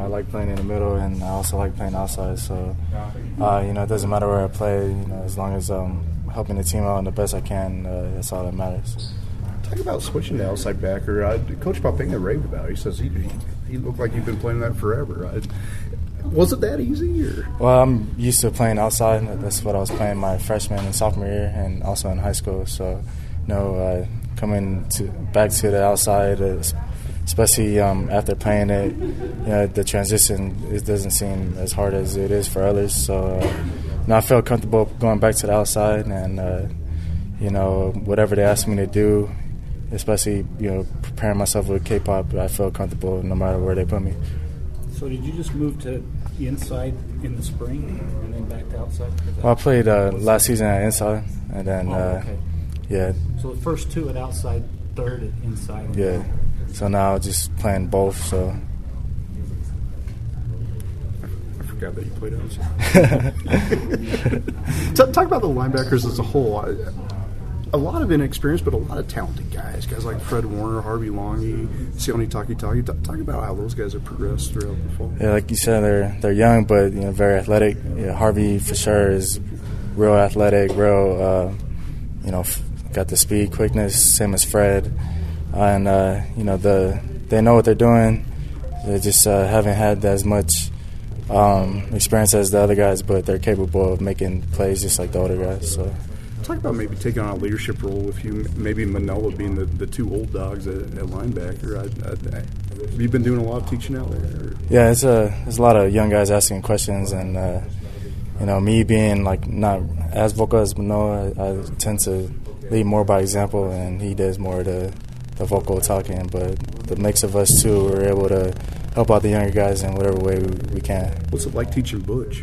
like playing in the middle, and I also like playing outside. So, it doesn't matter where I play. As long as I'm helping the team out in the best I can, that's all that matters. Talk about switching to outside backer. Coach Papinga raved about it. He says he looked like you've been playing that forever. Was it that easy? Or? Well, I'm used to playing outside. That's what I was playing my freshman and sophomore year, and also in high school. So, coming back to the outside, especially after playing it, the transition doesn't seem as hard as it is for others. So, I felt comfortable going back to the outside, and whatever they asked me to do, especially preparing myself with K-pop, I felt comfortable no matter where they put me. So did you just move to inside in the spring and then back to outside? Well, I played last season at inside, and then okay. Yeah. So the first two at outside, third at inside. Yeah. So now just playing both. So. I forgot that you played outside. Talk about the linebackers as a whole. A lot of inexperience, but a lot of talented guys. Guys like Fred Warner, Harvey Longy, Sione Takitaki. Talk about how those guys have progressed throughout the fall. Yeah, like you said, they're young, but very athletic. Harvey for sure is real athletic, real got the speed, quickness, same as Fred, and they know what they're doing. They just haven't had as much experience as the other guys, but they're capable of making plays just like the older guys. So. Talk about maybe taking on a leadership role with you, maybe Manoa being the two old dogs at linebacker. Have you been doing a lot of teaching out there? Yeah, there's a lot of young guys asking questions, and me being not as vocal as Manoa, I tend to lead more by example, and he does more of the vocal talking. But the mix of us two, we're able to help out the younger guys in whatever way we can. What's it like teaching Butch?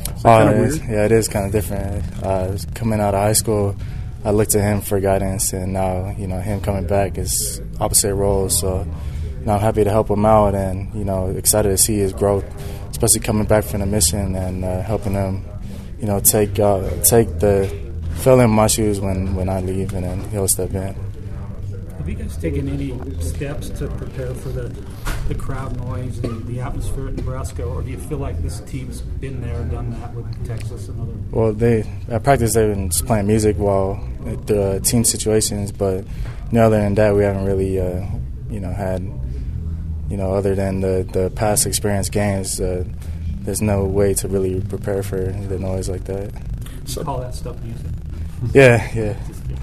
It is kind of different. Coming out of high school, I looked to him for guidance, and now him coming back is opposite roles. So now I'm happy to help him out, and excited to see his growth, especially coming back from the mission and helping him, take the fill in my shoes when I leave, and then he'll step in. Have you guys taken any steps to prepare for the crowd noise and the atmosphere at Nebraska, or do you feel like this team's been there, done that with Texas and other? Well, at practice they've been just playing music while the team situations, but other than that we haven't really had other than the past experience games. There's no way to really prepare for the noise like that. So call that stuff music. Yeah.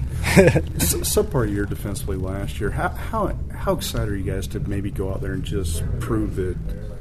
Subpar year defensively last year. How excited are you guys to maybe go out there and just prove that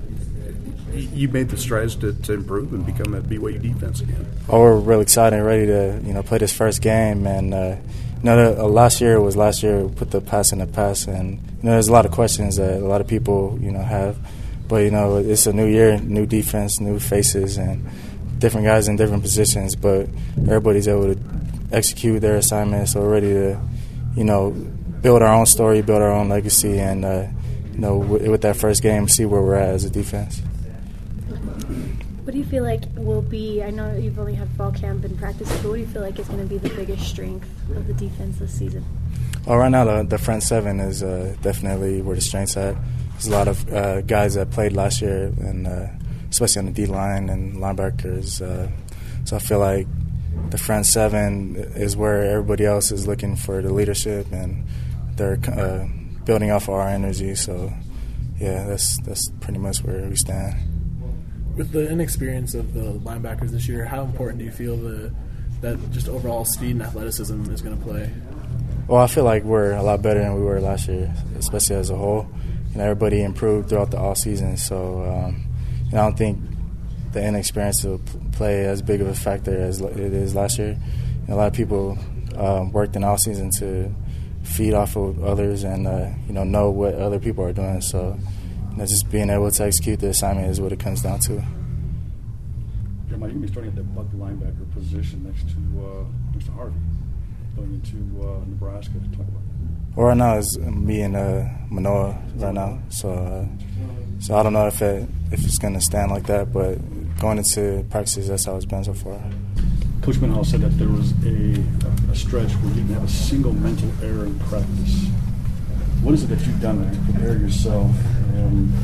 you made the strides to improve and become a BYU defense again? Oh, we're really excited and ready to play this first game. And last year was last year. We put the past in the past, and there's a lot of questions that a lot of people have. But it's a new year, new defense, new faces, and different guys in different positions. But everybody's able to execute their assignments, so we're ready to, build our own story, build our own legacy, and, with that first game, see where we're at as a defense. What do you feel like will be, I know you've only had fall camp and practice, but what do you feel like is going to be the biggest strength of the defense this season? Well, right now the front seven is definitely where the strength's at. There's a lot of guys that played last year, and especially on the D-line and linebackers. So I feel like the front seven is where everybody else is looking for the leadership, and they're building off of our energy. So, yeah, that's pretty much where we stand. With the inexperience of the linebackers this year, how important do you feel that just overall speed and athleticism is going to play? Well, I feel like we're a lot better than we were last year, especially as a whole. Everybody improved throughout the offseason, so I don't think the inexperience will play as big of a factor as it is last year. A lot of people worked in off season to feed off of others and know what other people are doing. So just being able to execute the assignment is what it comes down to. Jeremiah, you're going to be starting at the buck linebacker position next to Harvey, going into Nebraska. Talk about that. Well, right now it's me and Manoa right now. So I don't know if it's going to stand like that, but going into practices, that's how it's been so far. Coach Mendenhall said that there was a stretch where you didn't have a single mental error in practice. What is it that you've done to prepare yourself, and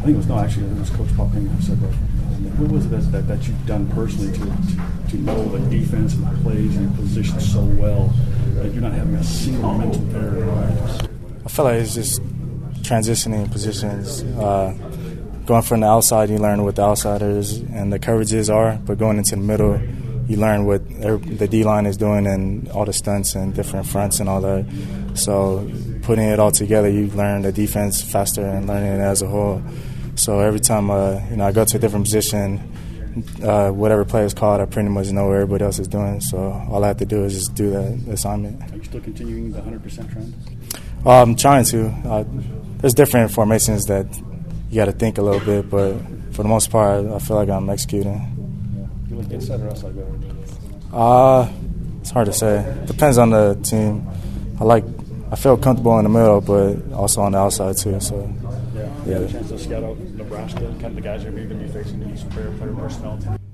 think it was Coach Paul Penny who said that. What was it that you've done personally to know the defense and the plays and your position so well that you're not having a single mental error in practice? I feel like it's just transitioning positions. Going from the outside, you learn what the outsiders and the coverages are, but going into the middle, you learn what the D-line is doing and all the stunts and different fronts and all that. So putting it all together, you learn the defense faster and learning it as a whole. So every time I go to a different position, whatever play is called, I pretty much know what everybody else is doing. So all I have to do is just do that assignment. Are you still continuing the 100% trend? I'm trying to. There's different formations that you got to think a little bit, but for the most part, I feel like I'm executing. Yeah. You like inside or outside better? It's hard to say. Depends on the team. I feel comfortable in the middle, but also on the outside too. So you had a chance to scout out Nebraska, kind of the guys you're going to be facing, some player personnel.